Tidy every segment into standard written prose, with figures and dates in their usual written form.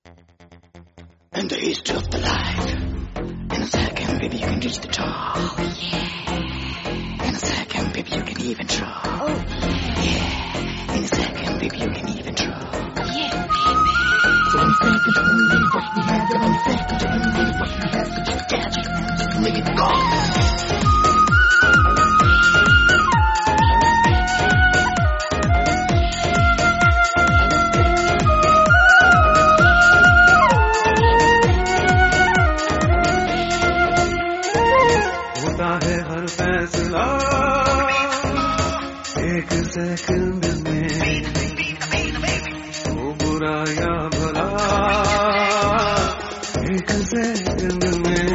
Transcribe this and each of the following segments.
In the east of the light, in a second, baby, you can reach the top. Oh, yeah. In a second, baby, you can even drop. Oh, yeah. In a second, baby, you can even drop. Yeah, baby. So in a second, you can really what we have. And in a second, you can really what we have. So just dance, you can really go. हर फैसला एक second में, वो बुरा या भला एक second में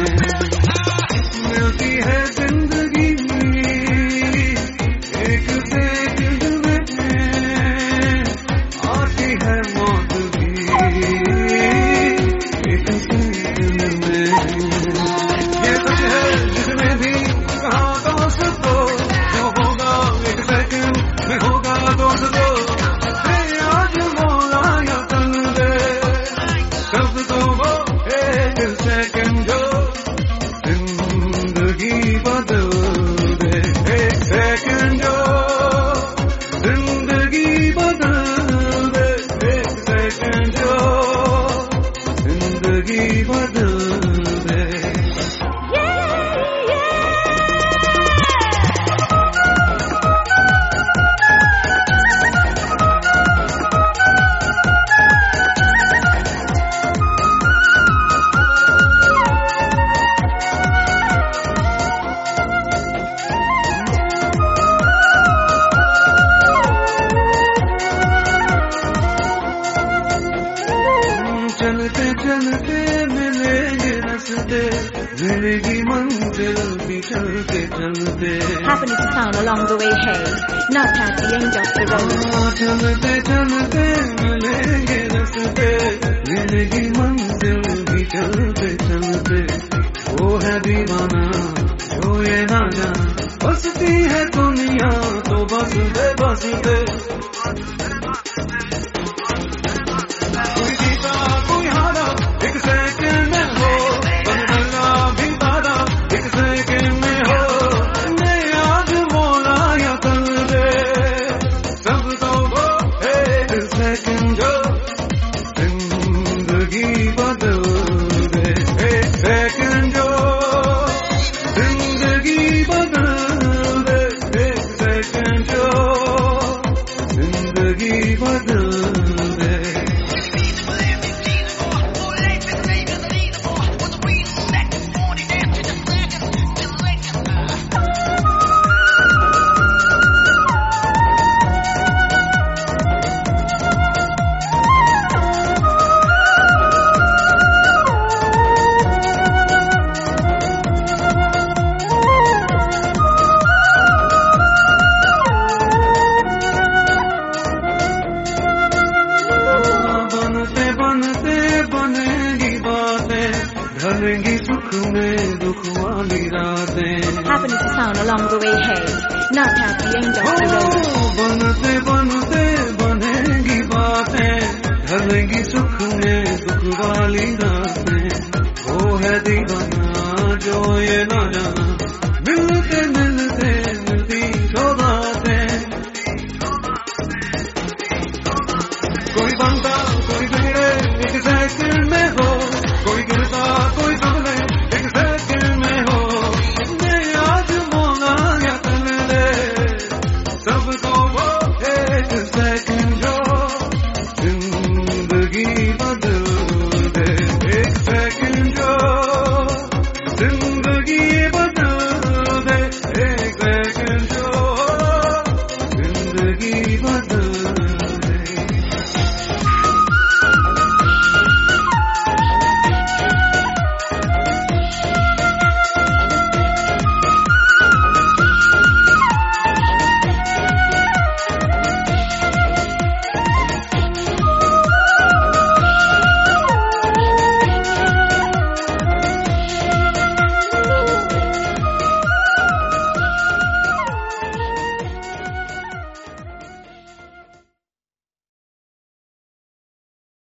मिलती है जिंदगी एक सेकंड में, आती है मौत भी एक सेकंड में। ये सच है जिसमें भी कहा दोस्तों, जो होगा एक सेकंड में होगा दोस्तों। आज मौला या तन दे कब तो वो एक सेकंड जो जिंदगी बदल दे, एक सेकंड जो जिंदगी बदल दे, एक सेकंड जो जिंदगी बदल दे। चलते चलते मिलेंगे रास्ते, मिलेगी मंजिल भी चलते चलते। Happiness is found along the way, hey, not at the end of the road. चलते चलते मिलेंगे रास्ते, मिलेगी मंजिल भी चलते चलते। वो है दीवाना जो ये ना जान, बसती है दुनिया तो बस दे बस दे। कोई जीता कोई हारा एक सेकंड में हो, बनना भी तारा एक सेकंड में हो। मैं आज मौला या कर दे सब तो वो एक सेकंड जो जिंदगी बदल दे, एक सेकंड जो जिंदगी बदल दे, एक सेकंड जो जिंदगी बदल दे। ढलेंगी सुख में दुख वाली रातें। Happiness is found along the way, hey, not at the end of the road. बनते बनते बनेंगी बातें, ढलेंगी सुख में दुख वाली रातें। वो है दीवाना जो ये ना जाना, मिलते मिलते मिलती सौगातें। कोई बनता कोई बिगड़े एक सेकंड में हो, कोई गिरता कोई संभले एक सेकंड में हो। मैं आज मौला या कर दे सब तो वो एक सेकंड जो जिंदगी बदल